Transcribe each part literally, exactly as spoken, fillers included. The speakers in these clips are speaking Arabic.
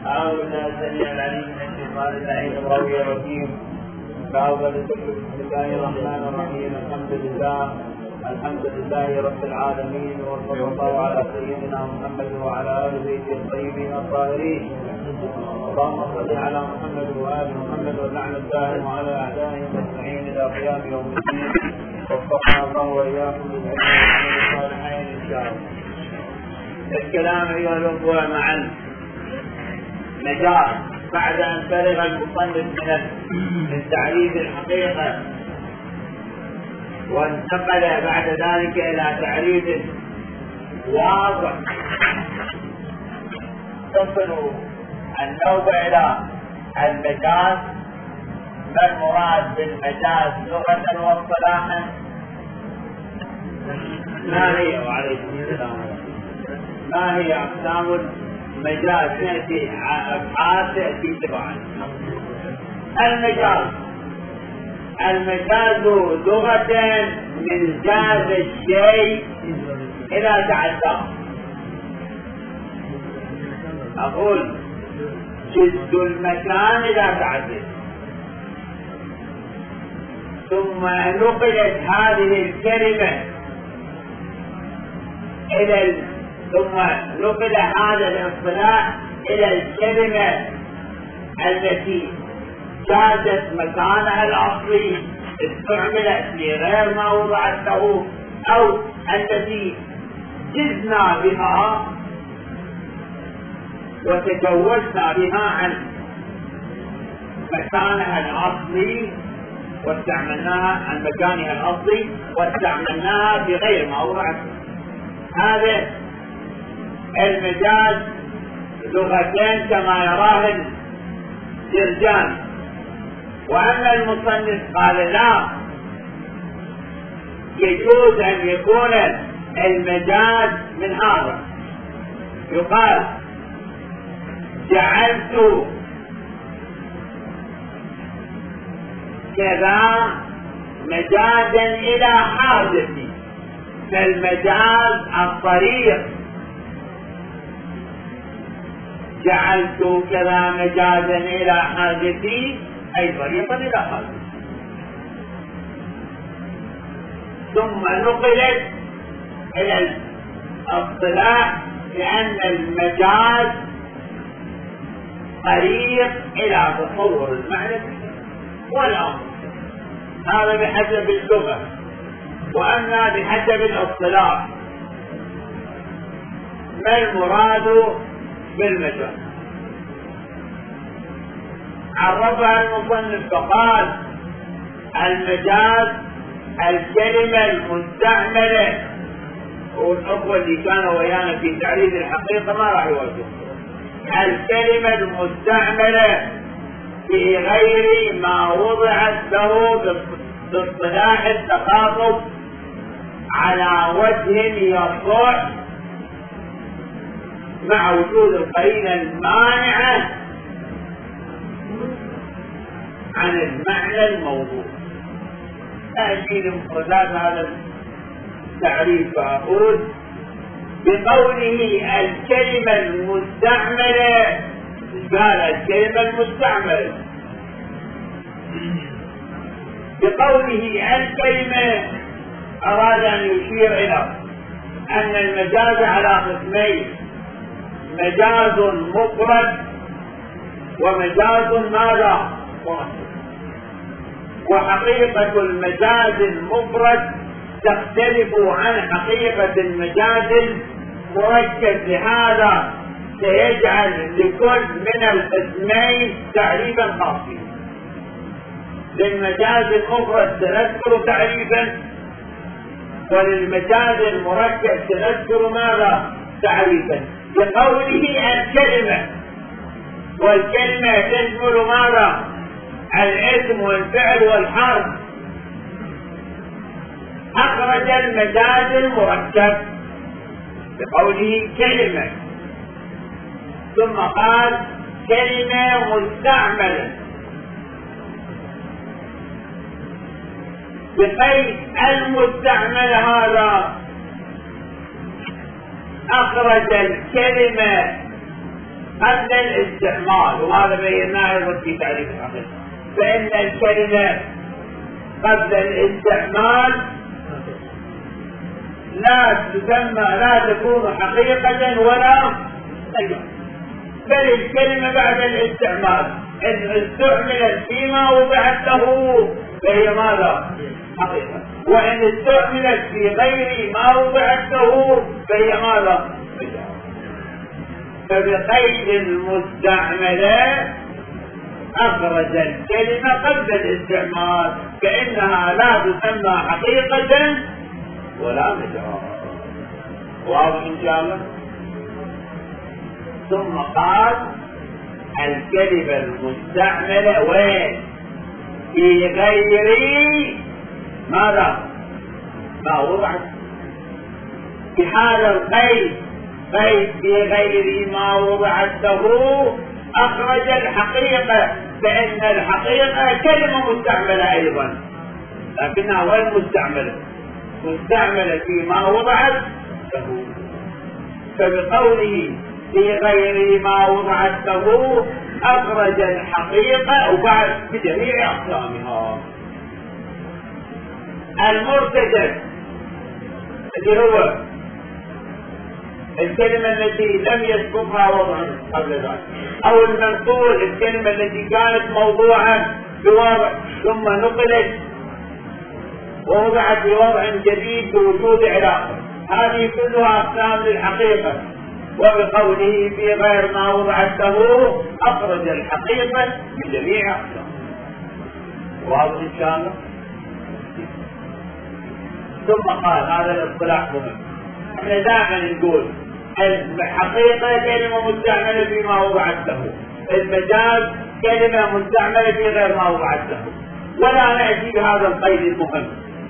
أعوذ بالله السميع العليم من الشيطان اللعين الغوي الرجيم. فأول ذكر بسم الله الرحمن الرحيم. الحمد لله الحمد لله رب العالمين، وصلى الله على سيدنا محمد وعلى آل بيته الطيبين الطاهرين. اللهم صل على محمد وآل محمد واللعن الدائم على أعدائهم أجمعين إلى قيام يوم الدين. وفقنا الله وإياكم للعلم والصالحين إن شاء الله. الكلام أيها الأخوة مع المجال بعد أن فرغ المصنف من تعريف الحقيقة وانتقل بعد ذلك إلى تعريف واضح تصل النوبة إلى المجاز. ما المراد بالمجاز لغة واصطلاحا؟ ما هي وعليكم السلام ما هي أقسام المجاز؟ نأتي أبحاث تأتي تبعا. المجاز المجاز لغة من جاز الشيء إلى تعدى. أقول جد المكان إلى تعدى. ثم نقلت هذه الكلمة إلى ال... ثم نقل هذا الاصطلاح إلى الكلمة التي جازت مكانها الأصلي، استعملت لغير ما وضعت له، أو التي جزنا بها وتجوزنا بها عن مكانها الأصلي واستعملناها عن مكانها الأصلي واستعملناها بغير ما وضعت. هذا المجاز لغتين كما يراه الجرجاني. وأما المصنف قال لا، يجوز أن يكون المجاز من هذا. يقال جعلت كذا مجازا إلى حاجتي، فالمجاز الطريق. جعلت كذا مجازا إلى حاجتي أي طريقا إلى حاجتي. ثم نقلت إلى الاصطلاح لأن المجاز طريق إلى تصور المعنى والأمر. هذا بحسب اللغة. وأما بحسب الاصطلاح ما المراد بالمجاز؟ عرفها المصنف فقال المجاز الكلمة المستعملة. والأخوة اللي كانوا ويانا في تعريف الحقيقة ما راح يوجهوا. الكلمة المستعملة في غير ما وضعت له باصطلاح التخاطب على وجه يصح مع وجود القرينة المانعة عن المعنى الموضوع. أجي لمفردات هذا التعريف فأقول بقوله الكلمة المستعملة. قال الكلمة المستعملة بقوله الكلمة أراد أن يشير إلى أن المجاز على قسمين: مجاز مفرد ومجاز ماذا؟ وحقيقة المجاز المفرد تختلف عن حقيقة المجاز المركب. لهذا سيجعل لكل من القسمين تعريفا خاصا. للمجاز المفرد سنذكر تعريفا، وللمجاز المركب سنذكر ماذا؟ تعريفا. بقوله الكلمة، والكلمة تشمل ماذا؟ الاسم والفعل والحرف. أخرج المجاز المركب بقوله كلمة، ثم قال كلمة مستعملة بقيد المستعمل. هذا أخرج الكلمة قبل الاستعمال، وهذا بيناه أيضا في تعريف الحقيقة، فإن الكلمة قبل الاستعمال لا تسمى لا تكون حقيقة ولا مجاز، بل الكلمة بعد الاستعمال إن استعملت فيما وضعت له فهي ماذا؟ حقيقة، وإن استعملت في غير ما وضعت له فهي ماذا؟ مجاز. فبقيد المستعملة أخرج الكلمة قبل الاستعمال كأنها لا تسمى حقيقة ولا مجاز. واضح إن شاء الله؟ ثم قال الكلمة المستعملة وين؟ في غير ماذا؟ ما وضعت. في هذا القيد قيد في غير ما وضعت له أخرج الحقيقة، فإن الحقيقة كلمة مستعملة أيضا، لكنها وين مستعملة؟ مستعملة فيما وضعت له. فبقوله في غير ما وضعت له أخرج الحقيقة وبعد بجميع أقسامها. المرتجل الذي هو الكلمة التي لم يسبقها وضع قبل ذلك، أو المنقول الكلمة التي كانت موضوعة بوضع ثم نقلت ووضعت بوضع جديد بوجود علاقة، هذه كلها أقسام للحقيقة. وبقوله في غير ما وضعت له أخرج الحقيقة بجميع أقسام. واضح إن شاء الله؟ ثم قال هذا الاصطلاح مهم. احنا دائما نقول الحقيقة كلمة مستعملة فيما وضعت له، المجاز كلمة مستعملة في غير ما وضعت له، ولا نأتي بهذا القيد المهم.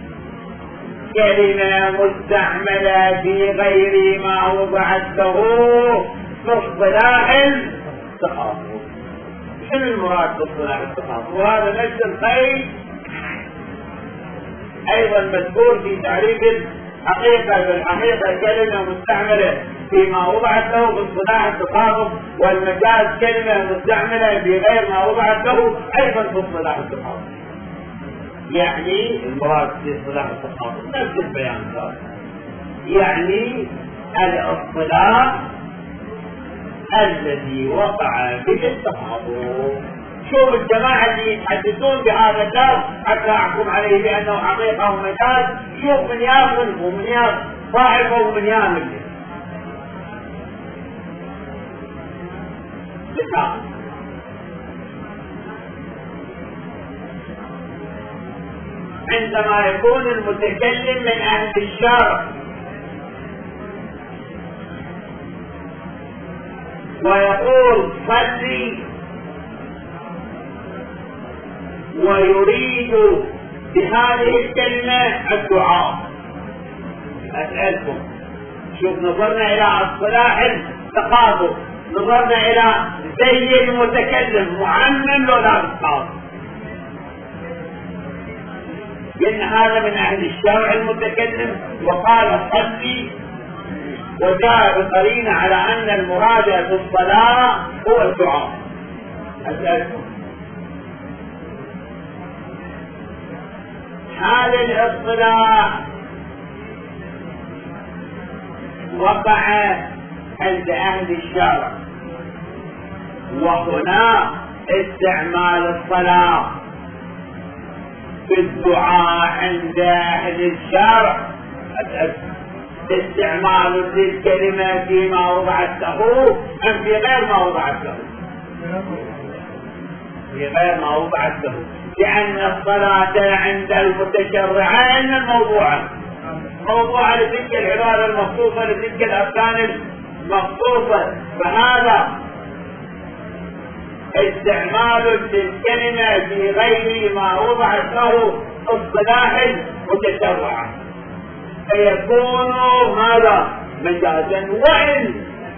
كلمة مستعملة في غير ما وضعت له في اصطلاح التخاطب. شنو المراد باصطلاح التخاطب؟ وهذا نفس القيد أيضا مذكور في تعريف الحقيقة. بالحقيقة كلمة مستعملة فيما وضعت له في اصطلاح التخاطب، والمجاز كلمة مستعملة في غير ما وضعت له أيضا في اصطلاح التخاطب. يعني المراد في اصطلاح التخاطب نفس البيان هذا، يعني الاصطلاح الذي وقع به التخاطب. شوف الجماعة اللي يتحدثون بهذا اللفظ حتى أحكم عليه بأنه حقيقة ومجاز، شوف من ياخذ ومن ياخذ صاحبه ومن يعمل لسان. عندما يكون المتكلم من أهل الشرع ويقول صلي ويريد بهذه الكلمة الدعاء، أسألكم شوف نظرنا إلى اصطلاح التخاطب، نظرنا إلى زي المتكلم معمم لو لا بالخاص، لأن هذا من أهل الشرع المتكلم وقال صلي، وجاء بقرينة على أن المراد في الصلاة هو الدعاء. أسألكم هذا الاصطلاح وقع عند أهل الشرع، وهنا استعمال الصلاة في الدعاء عند أهل الشرع استعمال للكلمة فيما وضعت له أم في غير ما وضعت له؟ في غير ما وضعت له، لأن الصلاة عند المتشرعين الموضوعة موضوعة لتلك العبادة المخصوصة لتلك الأركان المخصوصة، فهذا استعمال للكلمة في غير ما وضعت له اصطلاح متشرعا، فيكون هذا مجازا. وإن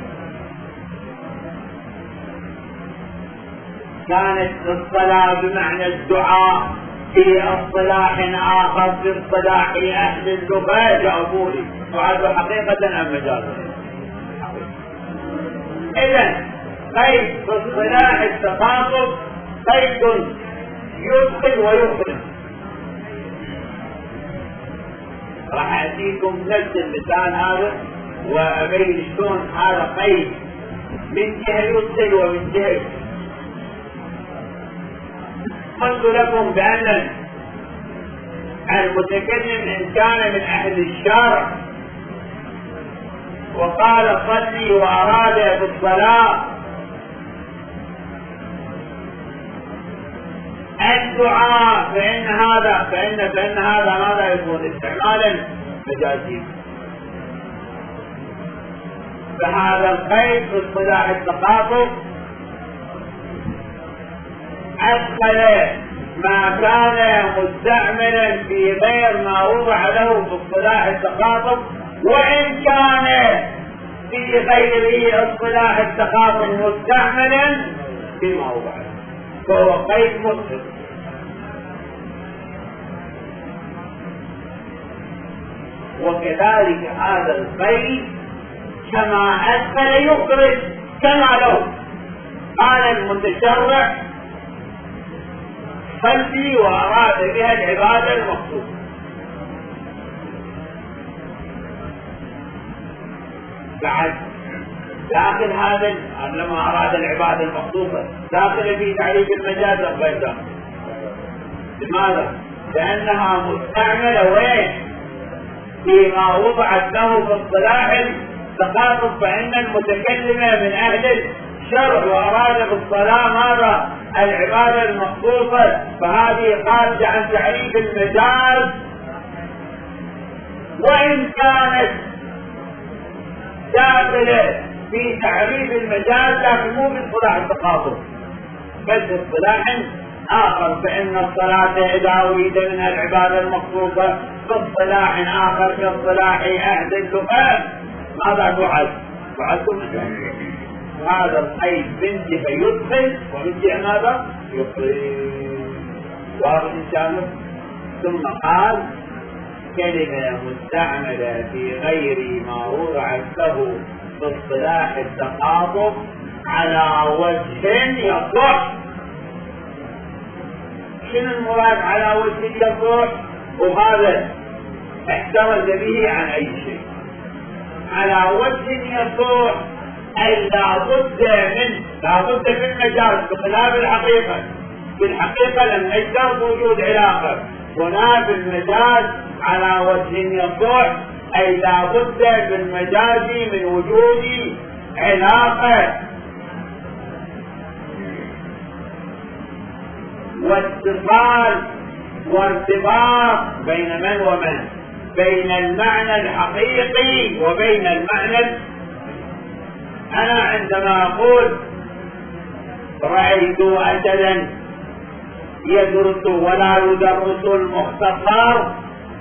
كانت الصلاة بمعنى الدعاء في اصطلاح آخر في اصطلاح أهل اللغة، جاوبوا لي وهذا حقيقة أم مجازا؟ إذن قيد في اصطلاح التخاطب قيد يدخل ويخرج. راح أعطيكم نفس المثال هذا وأبين شلون هذا قيد من جهة يدخل ومن جهة. قلت لكم بأن المتكلم إن كان من أهل الشرع وقال صلي وأراد بالصلاة الدعاء فإن هذا فإن فإن هذا ماذا يكون استعمالا مجازيا. فهذا القيد في اصطلاح التخاطب أدخل ما كان مستعملا في غير ما وضع له في اصطلاح التخاطب، وإن كان في غير اصطلاح التخاطب مستعملا فيما وضع له، فهو قيد مطلق. وكذلك هذا القيد كما أدخل يخرج كما لو قال المتشرع صلي وأراد بها العبادة المقصودة. بعد داخل هذا لما أراد العبادة المقصودة داخل في تعريف المجاز غير داخل. لماذا؟ لأنها مستعملة وين؟ فيما وضعت له في اصطلاح التخاطب، فإن المتكلم من أهل الشرع وأراد بالصلاة ماذا؟ العبادة المخصوصة، فهذه خارجة عن تعريف المجاز وإن كانت داخلة في تعريف المجاز لكن مو من اصطلاح التخاطب بل اصطلاح آخر. فإن الصلاة إذا أريد منها العبادة المخصوصة باصطلاح آخر كاصطلاح أهل اللغات ماذا تعد؟ تعد مجاز. هذا القيد من جهة يدخل ومن جهة ماذا؟ يخرج. واضح إن شاء الله. ثم قال كلمة مستعملة في غير ما وضعت له باصطلاح التخاطب على وجه يصح. شنو المراد على وجه يصح؟ وهذا احترز به عن أي شيء. على وجه يصح أي لابد من لابد من مجاز بخلاف الحقيقة. في الحقيقة لم يشترط وجود علاقة، هنا في المجاز على وجه يصح أي لابد بالمجاز من وجود علاقة واتصال وارتباط بين من ومن، بين المعنى الحقيقي وبين المعنى. أنا عندما أقول رأيت أجلا يدرس ولا يدرس المختصر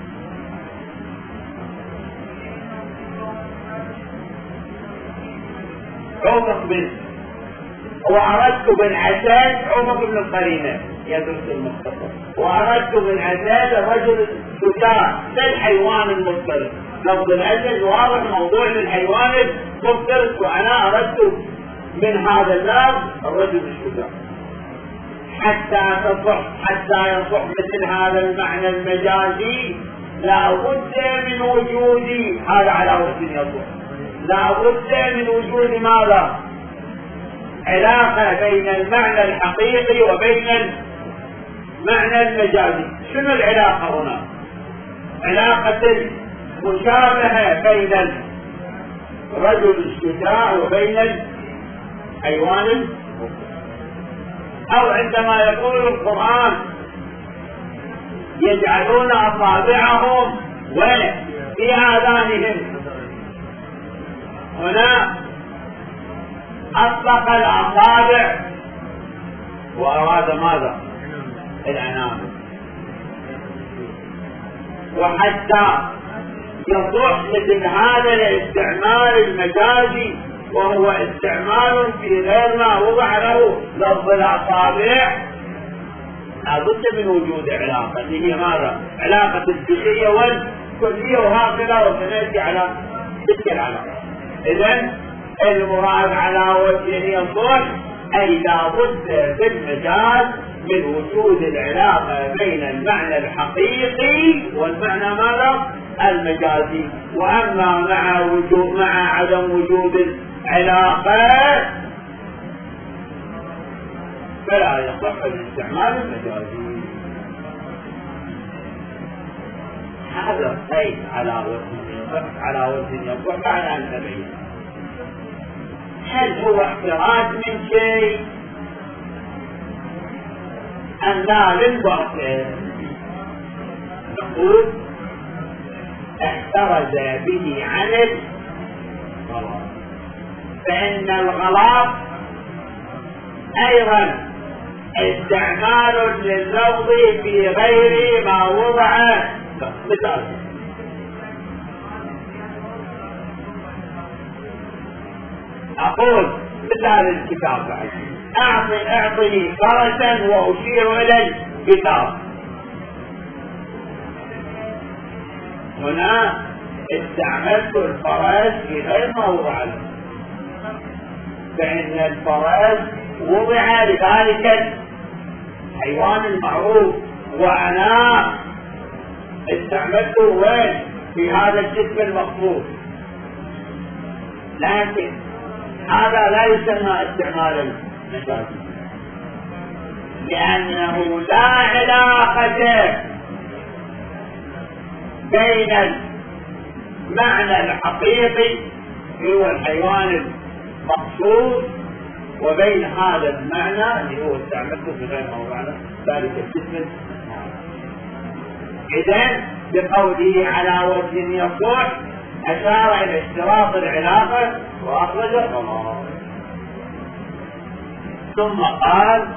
عوضك منه، وأردت بالعساد عوضك من القرينة يدرس المختصر، وأردت بالعساد الرجل الشجاع للحيوان المفترس. لفظ الأسد واضح موضوع للحيوان المفترس، وأنا أردت من هذا اللفظ الرجل الشجاع حتى تصح حتى يصح مثل هذا المعنى المجازي. لا بد من وجود هذا على وجه يصح، لا بد من وجود ماذا؟ علاقة بين المعنى الحقيقي وبين المعنى المجازي. شنو العلاقة هنا؟ علاقة المشابهة بين الرجل الشجاع وبين الحيوان، أو عندما يقول القرآن يجعلون أصابعهم وفي آذانهم، هنا أطلق الأصابع وأراد ماذا؟ العنان. وحتى يصح مثل هذا الاستعمال المجازي وهو استعمال في غير ما وضع له لفظ الأصابع لابد من وجود علاقة اللي هي ماذا؟ علاقة الجزئية والكلية، وهكذا وسنأتي على تلك العلاقة. إذن المراد على وجه يصح أي لا بد في المجاز من وجود العلاقة بين المعنى الحقيقي والمعنى ماذا؟ المجازي. وأما مع وجود مع عدم وجود العلاقة فلا يصح الاستعمال المجازي. هذا قيد على وجه يصح على وجه يصح بعد أن تبين. هل هو احتراز من شيء أم لا للباطل؟ نقول احترز به عن الغلط، فإن الغلط أيضا استعمال لللفظ في غير ما وضع. مثال أقول مثال الكتاب بعد أعطي أعطني فرسا وأشير إلى الكتاب. هنا استعملت الفرس في غير ما وضع له، فإن الفرس وضع لذلك الحيوان المعروف، وأنا استعملته وين؟ في هذا الجسم المخصوص. لكن هذا لا يسمى استعمال المجازي، لأنه لا علاقة بين المعنى الحقيقي هو الحيوان المقصود وبين هذا المعنى اللي هو استعملته في غير موضوعنا ذلك الجسم. إذن بقوله على وجه يصح أشار إلى اشتراط العلاقة وأخرج الغلط. ثم قال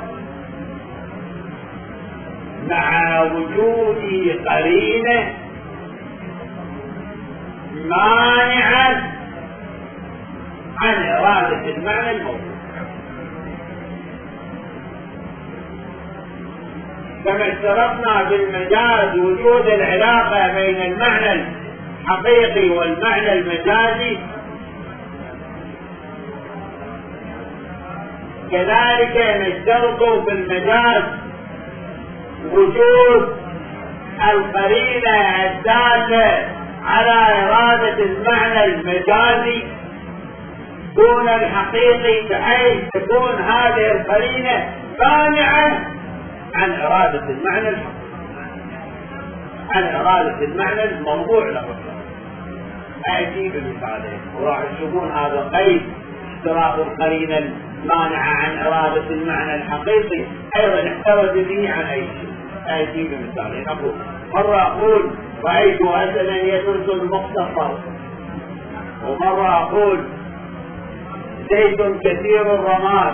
مع وجود قرينة مانعة عن إرادة المعنى الموجود، كما اشترطنا بالمجاز وجود العلاقة بين المعنى الحقيقي والمعنى المجازي، كذلك نشترط في المجاز وجود القرينة الدالة على إرادة المعنى المجازي دون الحقيقي، بحيث تكون هذه القرينة مانعة عن إرادة المعنى الحقيقي، عن إرادة المعنى الموضوع له. أجيب المثالين وراح تشوفون هذا قيد اشتراط القرينة المانعة عن إرادة المعنى الحقيقي أيضا احترز به عن أي شيء. أجيب المثالين. أقول مرة أقول رأيت أسدا يدرس المختصر، ومرة أقول زيت كثير الرماد.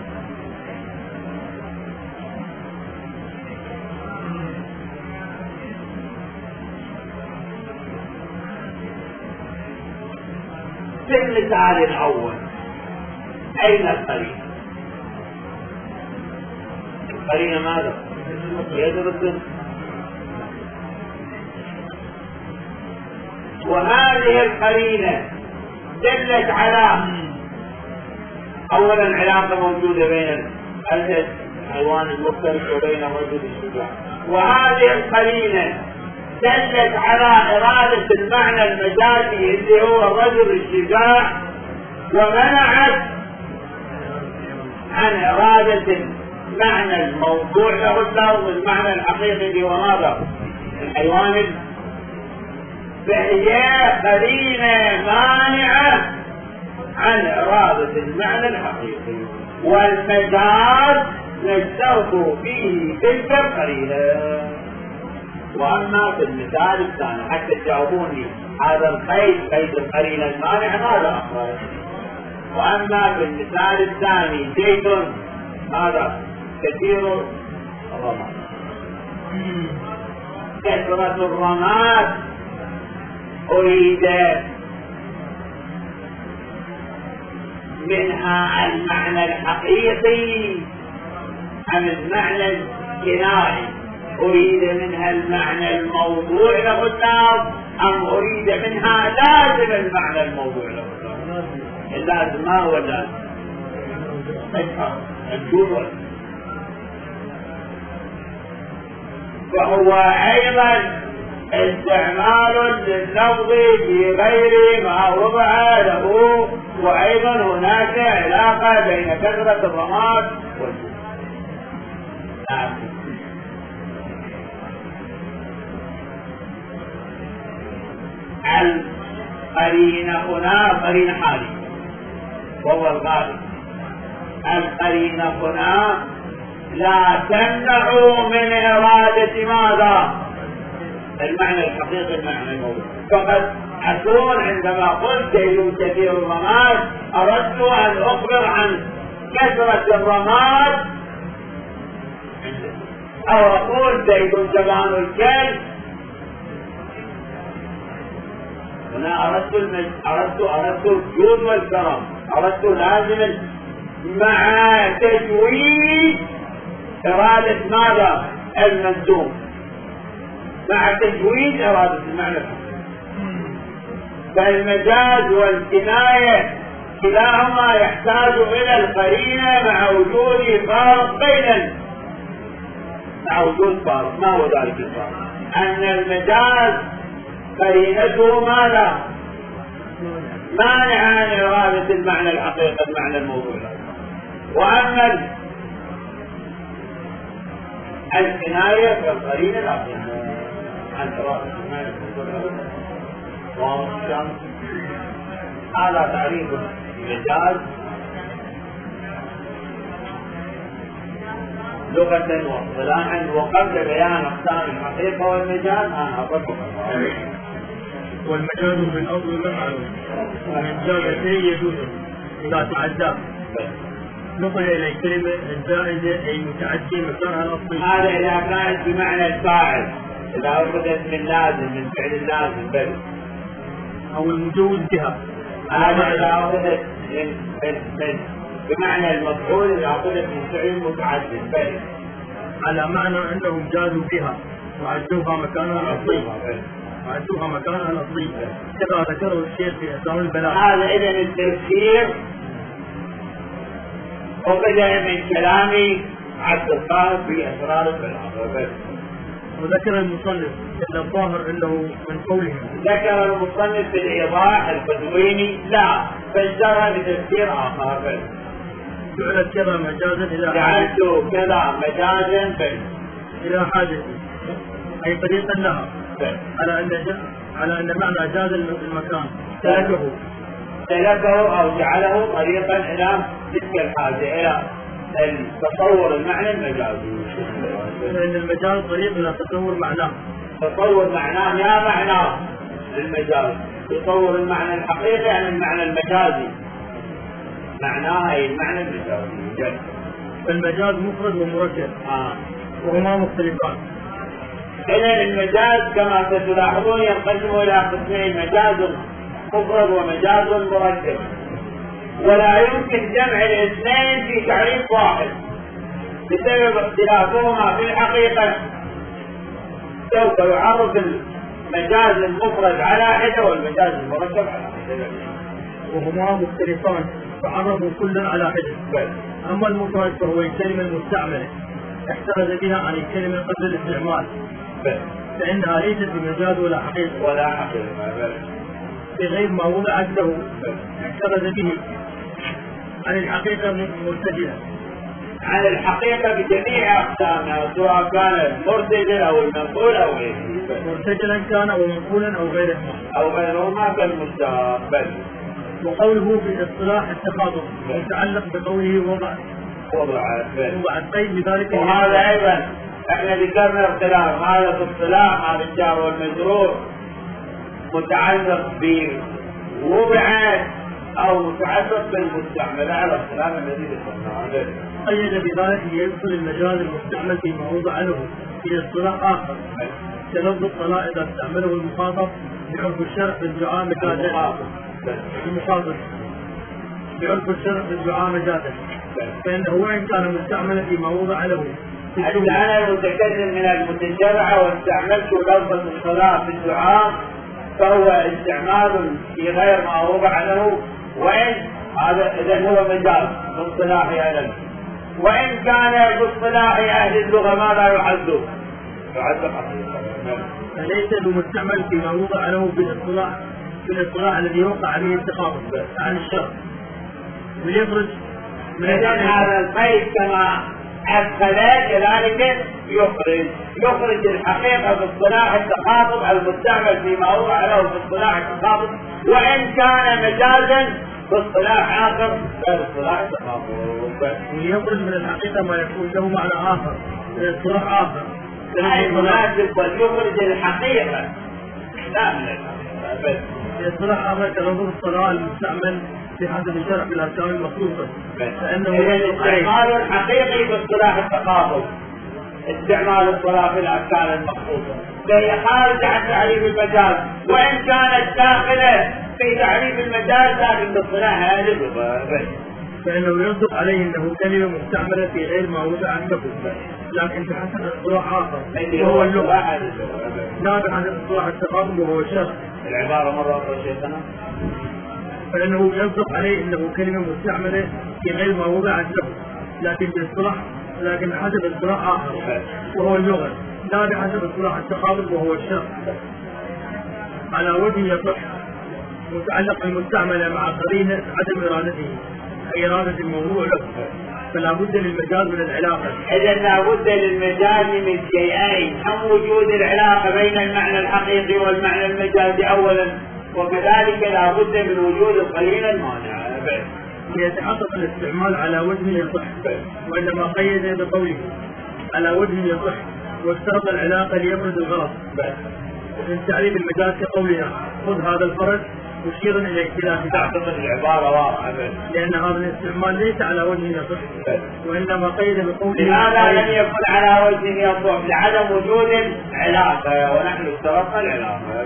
في المثال الأول أين القرينة؟ القرينة ماذا؟ يدرس. وهذه القرينة دلت على أولا علاقة موجودة بين الحيوان المفترس وبين الرجل الشجاع، وهذه القرينة دلت على إرادة المعنى المجازي اللي هو الرجل الشجاع، ومنعت عن إرادة المعنى الموضوع له اللفظ المعنى الحقيقي اللي هو ماذا؟ الحيوان. فهي قرينة مانعة عن إرادة المعنى الحقيقي، والمجاز نشترط فيه تلك القرينة. وأما في المثال الثاني حتى تجاوبوني هذا القيد قيد القرينة المانعة ماذا أخرج؟ وأما في المثال الثاني زيت هذا كثير الرماد، كثرة الرماد أريد منها المعنى الحقيقي أم المعنى الكنائي؟ أريد منها المعنى الموضوع له اللفظ أم أريد منها لازم المعنى الموضوع له اللفظ؟ اللازم ما هو اللازم الجمل، وهو أيضا استعمال لللفظ في غير ما وضع له، وأيضا هناك علاقة بين كثرة الرماد والجمل. القرين هنا قرين حالي وهو الغالب. القرين هنا لا تمنع من إرادة ماذا؟ المعنى الحقيقي، المعنى الموضوع. فقد أكون عندما قلت زيد كثير الرماد أردت أن أخبر عن كثرة الرماد، أو أقول زيد جبان الكلب. هنا أردت المج... أردت أردت الجود والكرم، أردت لازم مع تجويد إرادة ماذا؟ المنسوب، مع تجويد إرادة المعنى. فالمجاز والكناية كلاهما يحتاج إلى القرينة مع وجود فارق بينهم، مع وجود فارق. ما هو ذلك الفارق؟ أن المجاز قرينته ماذا؟ مانع عن إرادة المعنى الحقيقي، المعنى الموضوع. وأما الكناية فالقرينة لا تمنع عن إرادة المعنى الموضوع. هذا تعريف المجاز لغة واصطلاحا. وقبل بيان أقسام الحقيقة والمجاز أنا أطلق والمجاز من أصل المعلوم ومن جاءته يجوز إذا تعدى نقل إلى الكلمة الزائدة أي متعدي مكانها الأصلي. هذا إذا كانت بمعنى الفاعل، إذا أخذت من لازم، من فعل اللازم بل أو المجوز بها. هذا إذا أخذت من بمعنى المفعول، إذا أخذت من فعل متعدي بل على معنى أنهم جازوا بها وعدوها مكانها الأصلي، وعدوها مكانها الأصلي كما ذكره الشيخ في أسلام البلاغة. هذا إذن التفسير أخذ من كلام عبد القادر في أسرار البلاغة. وذكر المصنف أن الظاهر أنه من قوله. ذكر المصنف في الإيضاح القدويني لا، فجرها بتفسير آخر. جعلت كذا مجازا إلى جعلت كذا مجازا إلى حادث أي طريقا لها، على أن على أن معنى جاز المكان سلكه سلكه أو جعله طريقا إلى تلك الحاجة، إلى التصور المعنى المجازي. لأن المجاز طريق إلى تصور معناه. تصور معناه يا معناه للمجاز، تصور المعنى الحقيقي عن المعنى المجازي، معناه أي المعنى المجازي. فالمجاز مفرد ومركب آه. وهما مختلفان. إذن المجاز كما ستلاحظون ينقسم إلى قسمين: مجاز مفرد ومجاز مركب، ولا يمكن جمع الاثنين في تعريف واحد بسبب اختلافهما في الحقيقة. سوف يعرف المجاز المفرد على حدة والمجاز المركب على حدة، وهما مختلفان فعرفوا كلا على حدة. أما المفرد فهو الكلمة المستعملة احترز بها عن الكلمة قبل الاستعمال، فإنها ليست بمجاز ولا حقيقة ولا حقيقة بغير ما وضعت له، احترز به عن الحقيقة مرتجلة، عن الحقيقة بجميع أقسامها، سواء كان مرتجل أو المنقول أو غيره، مرتجلا كان أو منقولا أو غيرهما أو غيرهما كالمستقبل. وقوله في اصطلاح التخاطب يتعلق بقوله وضع وضع وضع الطيب بذلك. وهذا أيضا احنا ذكرنا اختلاف هذا في اصطلاح هذا الجار والمجرور متعلق بوضع أو متعلق بالمستعمل على اختلاف الذي ذكرناه. قيد بذلك يدخل المجاز المستعمل فيما وضع له في اصطلاح آخر كلفظ الطلاق إذا استعمله المخاطب بعرف الشرع بالدعاء مجازا. المخاطب بعرف الشرع بالدعاء مجازا، فإنه وإن كان مستعملا فيما وضع له. أنا المتكلم من المتجرعة واستعملت لفظ الصلاة في الدعاء فهو استعمال في غير ما وضع له، وإن هذا إذا هو مجاز باصطلاح أهل اللغة. وإن كان باصطلاح أهل اللغة ماذا يعد؟ يعد حقيقة. فليس بمستعمل فيما وضع له بالاصطلاح بالاصطلاح الذي وقع عليه التخاطب عن الشرع ويخرج من هذا القيد كما أدخل كذلك يخرج يخرج الحقيقة باصطلاح التخاطب المستعمل فيما وضع له باصطلاح التخاطب وإن كان مجازا باصطلاح آخر باصطلاح التخاطب. ويخرج من الحقيقة ما يكون له معنى آخر باصطلاح آخر أي مناسب ويخرج الحقيقة لا من الحقيقة باصطلاح آخر كنظر الصلاة المستعمل في حسب الشرع بالأركان المخصوصة فإنه استعمال الحقيقي باصطلاح التخاطب استعمال الصلاة في الأركان المخصوصة فهي خارجة عن تعريف المجاز وإن كانت داخلة في تعريف المجاز لكن باصطلاح أهل اللغة فإنه يصدق عليه أنه كلمة مستعملة في غير ما وضع عنده لكن بحسب اصطلاح آخر وهو اللغة لا بحسب اصطلاح التخاطب وهو الشرع. العبارة مرة أخرى شيخنا فإنه يصدق عليه أنه كلمة مستعملة في غير ما وضع عنده لكن باصطلاح لكن بحسب اصطلاح آخر وهو اللغة لا بحسب اصطلاح التخاطب وهو الشرع على وجه يصح متعلق المستعملة مع قرينة عدم إرادته أي إرادة الموضوع له فلا بد للمجاز من العلاقة. إذا لا بد للمجاز من شيئين هم وجود العلاقة بين المعنى الحقيقي والمعنى المجازي أولا وكذلك لا بد من وجود القرينة المانعة ليتحقق الاستعمال على وجه يصح وإنما قيد بقوله على وجه يصح واشترط العلاقة ليبرز الغرض من تعريف المجاز كقولنا خذ هذا الفرج مشيرا الى اختلاف تعتقد العبارة واضحة لأن هذا الاستعمال ليس على وجه يصح وإنما قيد بقوله لماذا لم يكن على وجه يصح لعدم وجود العلاقة ونحن اشترطنا العلاقة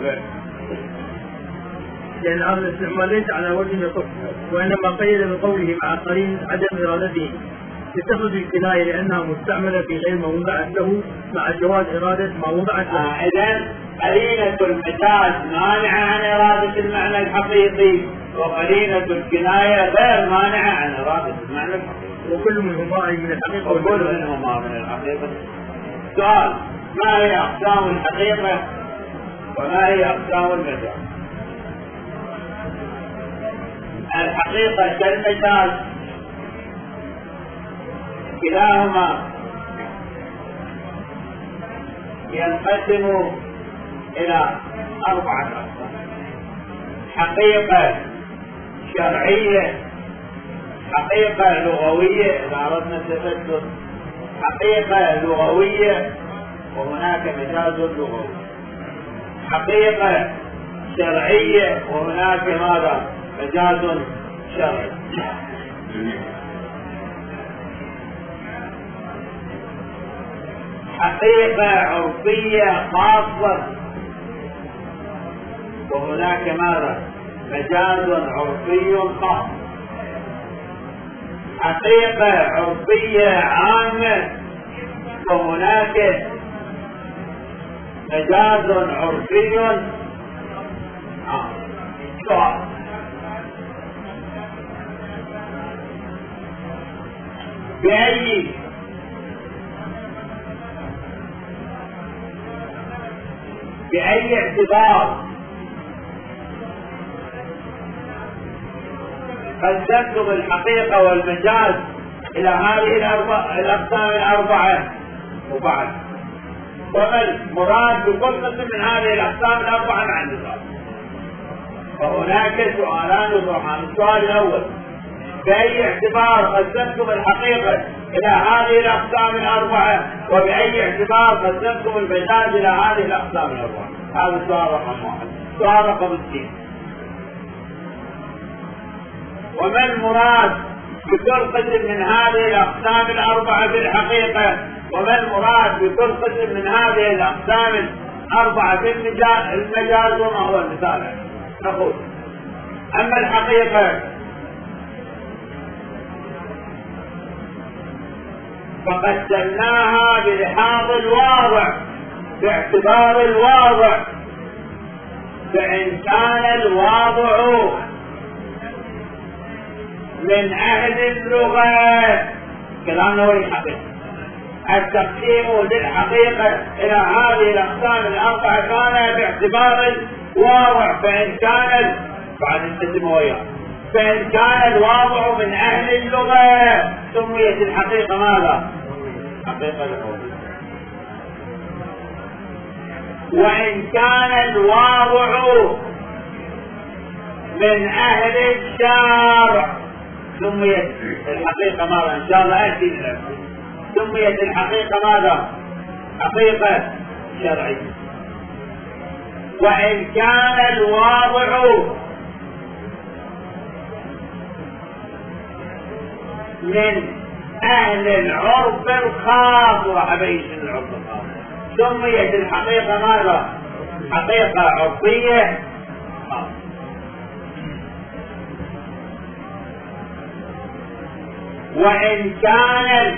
لأن هذا الاستعمال ليس على وجه يصح وإنما قيد بقوله مع قرين عدم إرادته تتخذ الكناية لأنها مستعملة في غير ما وضعت له مع جواز إرادة ما وضعت له. آه إذن قرينة المجاز مانعة عن إرادة المعنى الحقيقي وقرينة الكناية غير مانعة عن إرادة المعنى الحقيقي وكل منهما من الحقيقة وكل منهما من الحقيقة. سؤال ما هي أقسام الحقيقة وما هي أقسام المجاز؟ الحقيقة كالمجاز كلاهما ينقسم إلى أربعة أقسام حقيقة شرعية حقيقة لغوية إذا أردنا التفسر حقيقة لغوية وهناك مجاز لغوي حقيقة شرعية وهناك ماذا مجاز شرعي حقيقة عرفية خاصة وهناك ماذا مجاز عرفي خاص حقيقة عرفية عامة وهناك مجاز عرفي عام. سؤال بأي بأي اعتبار قسمتم الحقيقة والمجاز إلى هذه الأقسام الأربعة وبعد وما المراد بكل قسم من هذه الأقسام الأربعة مع النظام؟ فهناك سؤالان يطرحان. السؤال الأول بأي اعتبار قسمتم الحقيقة إلى هذه الأقسام الأربعة وبأي اعتبار قسمتم المجاز إلى هذه الأقسام الأربعة؟ هذا السؤال رقم واحد. السؤال رقم اثنين وما المراد بكل قسم من هذه الأقسام الأربعة في الحقيقة وما المراد بكل قسم من هذه الأقسام الأربعة في المجاز وما هو المثال؟ نقول أما الحقيقة فقسمناها بلحاظ الواضع باعتبار الواضع فإن كان الواضع من أهل اللغة. كلامنا هو الحقيقة. التقسيم للحقيقة إلى هذه الأقسام الأربعة كان باعتبار الواضع، فإن كان بعد التسمية وياه فإن كان الواضع من أهل اللغة سميت الحقيقة ماذا؟ حقيقة لغوية. وإن كان الواضع من أهل الشرع سميت الحقيقة ماذا؟ إن شاء الله أتي لنفسه. سميت الحقيقة ماذا؟ حقيقة شرعية. وإن كان الواضع من أهل العرف الخاص، وحبيش العرف الخاص، سميت الحقيقة ماذا؟ حقيقة عرفية خاصة. وإن كان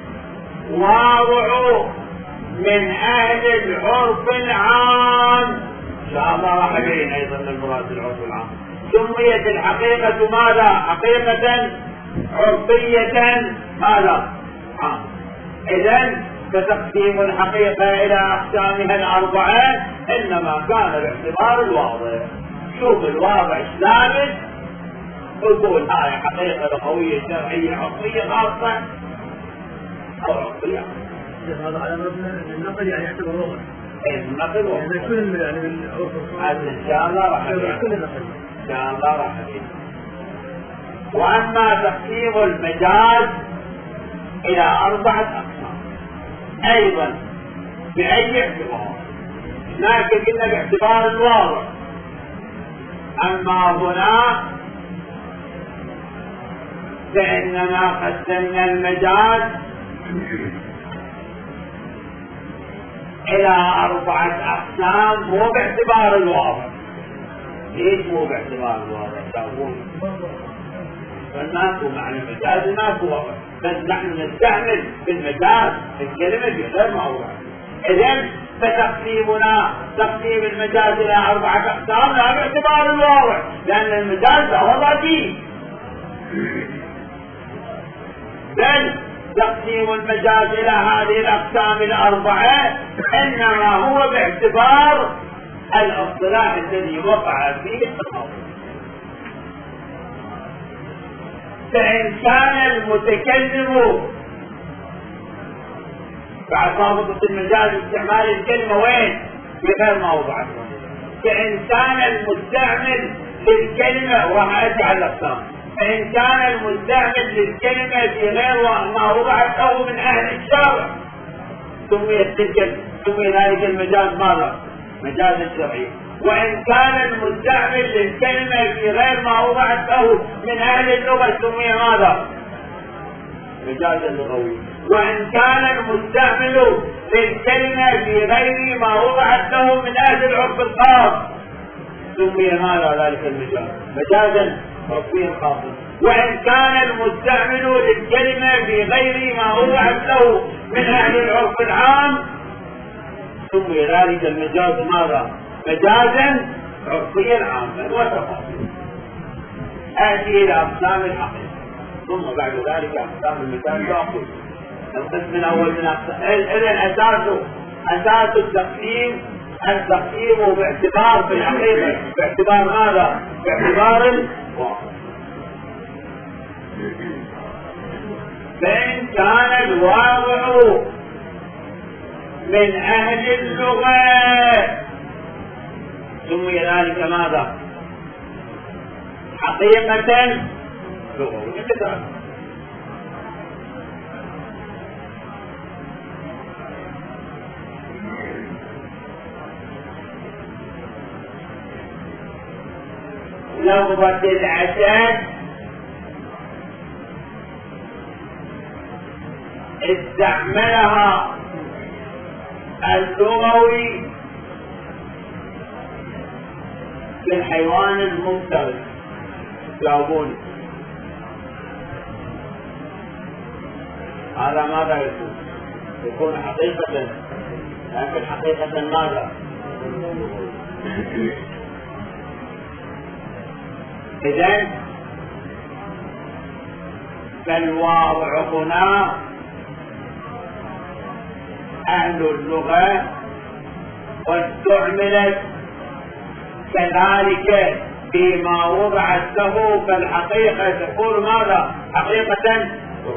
الواضع من أهل العرف العام، إن شاء الله راح أبين أيضا المراد العرف العام، سميت الحقيقة ماذا؟ حقيقة عرفية ماذا؟ عام. إذن فتقسيم الحقيقة إلى أقسامها الأربعة إنما كان باعتبار الواضع. شوف الواضع ثابت تقول هاي حقيقة لغوية شرعية عرفية خاصة أو عرفية. هذا على مبنى النقل يعني يعتبر لغة. النقل يعني كل يعني من هذا إن شاء الله راح كل النقل. إن شاء الله راح أبين. وأما تقسيم المجاز إلى أربعة أقسام أيضا بأي اعتبار؟ هناك قلنا باعتبار الواضع، أما هنا فإننا قسمنا المجاز إلى أربعة أقسام مو باعتبار الواضع. ليش مو باعتبار الواضع؟ تقول فالناس معنى المجاز الناس واضح، بس نحن نستعمل في المجاز الكلمة بغير موضع. إذن فتقسيمنا تقسيم المجاز إلى أربعة أقسام لا باعتبار الواضع، لأن المجاز هو ذاتي، بل تقسيم المجاز إلى هذه الأقسام الأربعة إنما هو باعتبار الاصطلاح الذي وقع فيه التخصص. فإن كان المتكلم بعد ضابطة المجاز استعمال الكلمة وين؟ بغير موضع. فإن كان المستعمل للكلمة وراح أرجع الأقسام، فإن كان المستعمل للكلمة في غير ما وضعت له من أهل الشرع سميت تلك سمي ذلك المجاز ماذا؟ مجاز الشرعي. وإن كان المستعمل للكلمة في غير ما وضعت له من أهل اللغة سمي ماذا؟ مجاز اللغوي. وإن كان المستعمل للكلمة في غير ما وضعت له من أهل العرف الخاص سمي ماذا ذلك المجاز؟ مجازا عرفيا خاصا. وإن كان المستعمل للكلمة في غير ما وضعت له من أهل العرف العام سمي ذلك المجاز ماذا؟ مجازا عرفيا عاما وتفاصيل. آتي إلى أقسام الحقيقة ثم بعد ذلك أقسام المجاز تأخذ. القسم الأول من أقسام إذن أساسه أساس التقسيم التقسيم باعتبار في الحقيقة باعتبار ماذا؟ باعتبار الواقع. فإن كان الواضع من أهل اللغة سمي ذلك ماذا؟ حقيقة لغوية. لفظة العسل استعملها اللغوي في الحيوان المفترس. جاوبوني هذا ماذا يكون؟ يكون حقيقة، لكن حقيقة ماذا؟ إذن فالواضع هنا أهل اللغة واستعملت كذلك فيما وضعت له، فالحقيقة تقول ماذا؟ حقيقة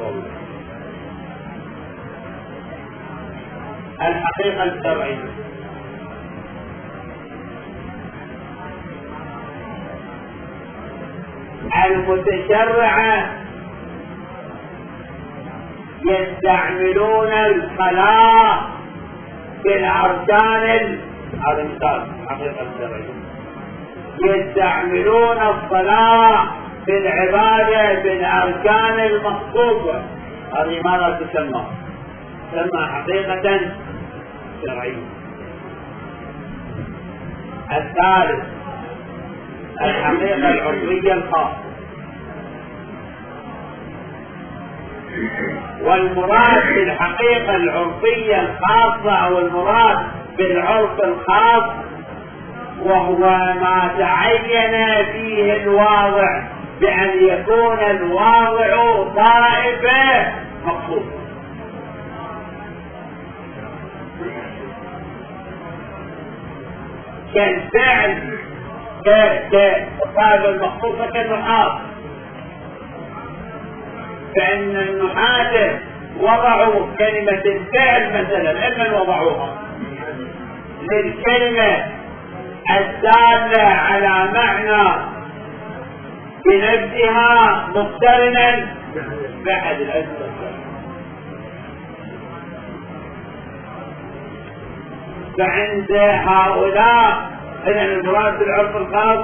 الحقيقة الشرعية. المتشرعة يستعملون الصلاة في الأركان، هذا مثال حقيقة الشرعية، يستعملون الصلاة في العبادة في الأركان المخصوصة، هذه ماذا تسمى؟ تسمى حقيقة شرعية. الثالث الحقيقة العرفية الخاصة، والمراد بالحقيقة العرفية الخاصة أو المراد بالعرف الخاص وهو ما تعين فيه الواضع بأن يكون الواضع طائفة مخصوصة، كالفعل كالطائفة المخصوصة كالنحاة، فإن النحاة وضعوا كلمة الفعل مثلا، لمن وضعوها؟ للكلمة الدالة على معنى بنفسها مقترنا بأحد الأسباب. فعند هؤلاء إذن المراد بالعرف الخاص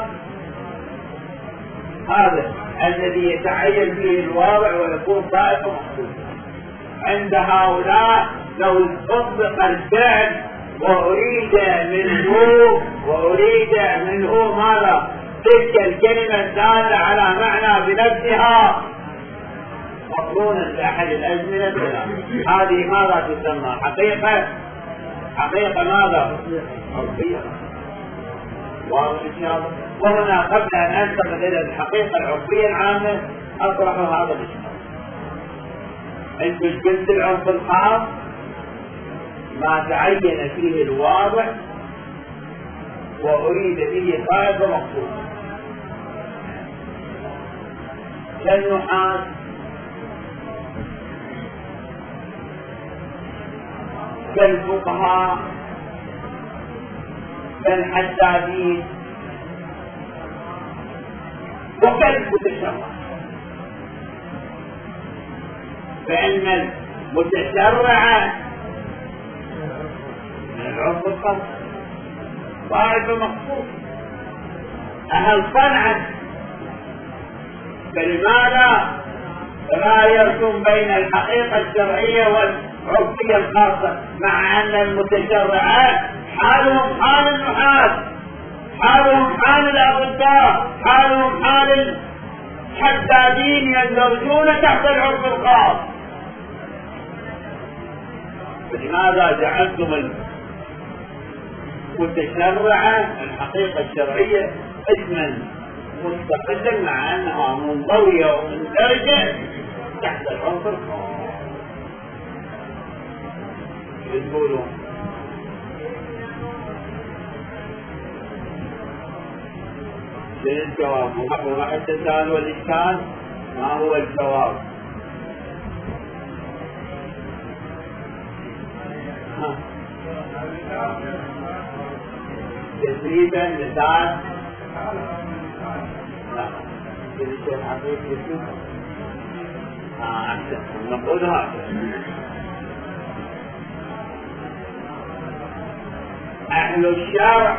هذا الذي يتعين فيه الواضع ويكون طائفة مخصوصة. عند هؤلاء لو طبق الفعل وأريد منه وأريد منه ماذا؟ تلك الكلمة الدالة على معنى بنفسها مقرونا بأحد الأزمنة، هذه ماذا تسمى؟ حقيقة حقيقة ماذا؟ عرفية. وهنا قبل أن أنتقل إلى الحقيقة العرفية العامة أطرح هذا الإشكال. أنت قلت العرف الخاص ما تعين فيه الواضع وأريد به طائفة مخصوصة، كالنحاة كالفقهاء كالحدادين وكالمتشرع، فإن المتشرع من العرف الخاص طائفة مخصوصة أهل صنعا، فلماذا لا يرسم بين الحقيقة الشرعية والعرفية الخاصة مع أن المتشرعات حالهم حال النحاة، حالهم حال الأطباء، حالهم حال الحدادين يندرجون تحت العرف الخاص؟ فلماذا جعلتم المتشرعة الحقيقة الشرعية اسما مستقلا مع أنها منضوية ومندرجة تحت العرف الخاص؟ يقولون للجواب وراح التساؤل والإشكال. ما هو الجواب؟ تسريبا مثال لا تسريبا حقيقي اه احسن نقول هذا. اهل الشرع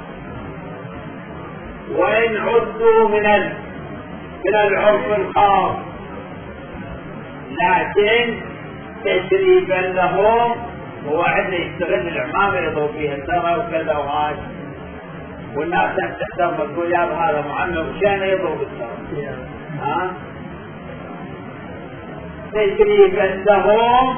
وإن عدوا من من العرف الخاص لكن تشريفا لهم هو عندنا يستغل العمامة يضرب فيها الثرى وكذا وهاي، والناس تحترم تقول يا هذا معمم وشان يضرب الثرى، ها تشريفا لهم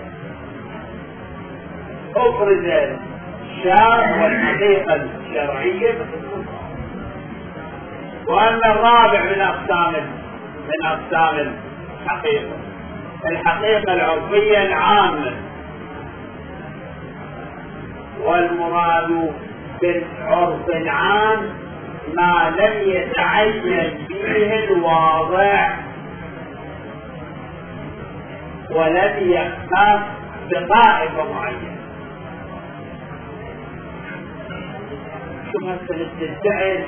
أفرز الشرع والحقيقة الشرعية. وأن الرابع من أقسام من أقسام حقيقة. الحقيقة العرفية العامة، والمراد بالعرف العام ما لم يتعين فيه الواضع ولم يختص بطائفة معينة. شو مثل التدعي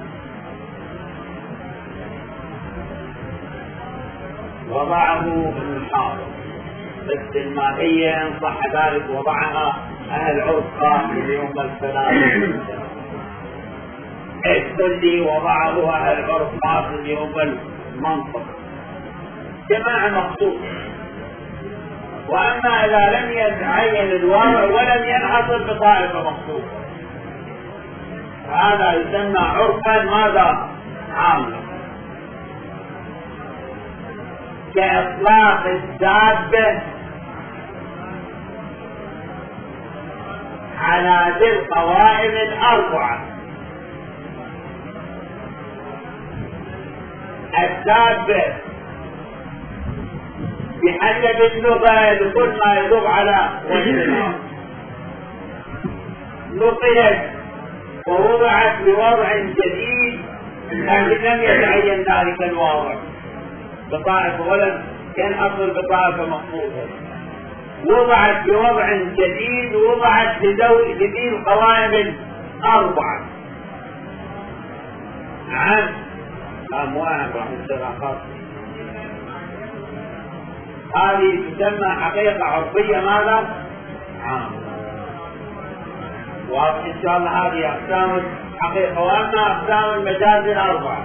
وضعه ابن الحافظ، بس الماهية إن صح ذلك وضعها أهل عرف قائم يوم الثلاثة. السلي وضعه أهل عرف قائم يوم المنطق. جماعة مقصود. وأما إذا لم يتعين الواضع ولم ينحصر بطائفة مقصودة هذا يسمى عرفا ماذا؟ عاما، كإطلاق الدابة على ذي القوائم الأربعة. الدابة بحسب اللغة لكل ما يدل على وجه الأرض نقلت ووضعت بوضع جديد، لكن لم يتعين ذلك الواضع بطائفة ولم ينحصر بطائفة مقصودة. وضعت بوضع جديد، وضعت بذي القوائم الأربعة. نعم نعم واحد راح يصير خاص. هذه تسمى حقيقة عرفية ماذا؟ عامة. وإن شاء الله هذه أقسام الحقيقة. وأما أقسام المجاز الأربعة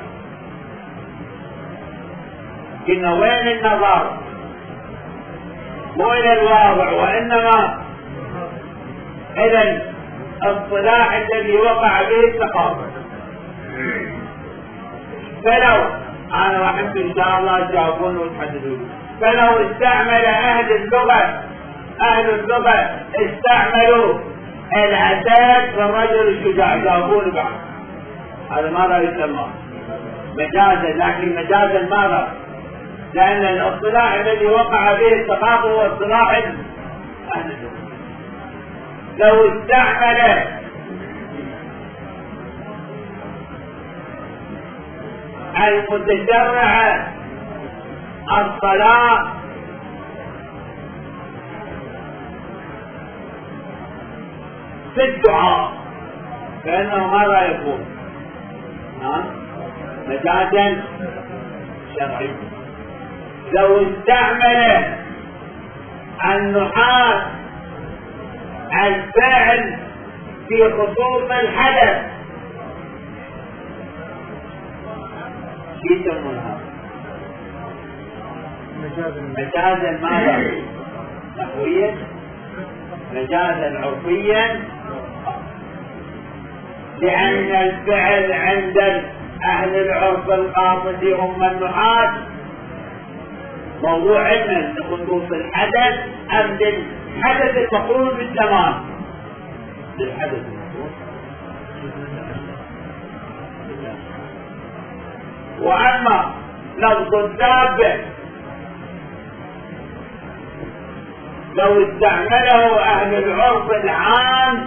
قلنا وين النظر؟ مو إلى الواضع وإنما إلى الصلاح الذي وقع به التقابل. فلو أنا وحبت إن شاء الله تجاوبون وتحددون. فلو استعمل أهل اللغة أهل اللغة استعملوا الأسد فالرجل الشجاع، جاوبون بعض. هذا ماذا يسمى؟ مجازا. لكن مجازا ماذا؟ لأن الاصطلاح الذي وقع به التقابل هو اصطلاح أهل اللغة. لو استعمل المتشرع الصلاة في الدعاء فإنه ماذا يكون؟ ها؟ مجازا شرعي. لو استعمل النحاة الفعل في خصوص الحدث شو يسمونها؟ مجازا ماذا؟ نحويا، مجازا عرفيا، لأن الفعل عند أهل العرف القاصد هم النحاة موضوع علما لخصوص الحدث أم للحدث المقرون بالزمان؟ للحدث المقرون. وأما لفظ الدابة لو استعمله أهل العرف العام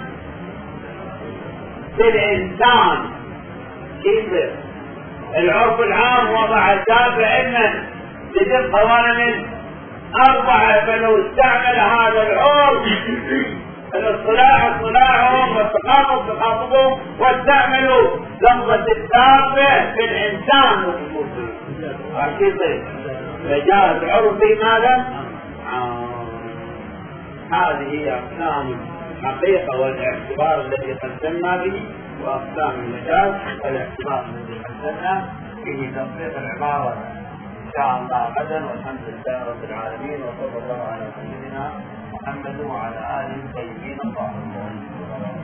في الإنسان كيف؟ العرف العام وضع الدابة علما لذي القوائم أربعة، فلو استعمل هذا العرف الاصطلاح اصطلاحهم والتخاطب تخاطبهم واستعملوا لفظة الدابة في الإنسان والخصوصي. هكذا مجاز عرفي ماذا؟ هذه هي أقسام الحقيقة والاعتبار الذي قدمنا به، وأقسام المجاز والاعتبار الذي قدمنا به تطبيق العبارة إن شاء الله غدا. والحمد لله رب العالمين، وصلى الله على سيدنا محمد وعلى آله الطيبين الطاهرين.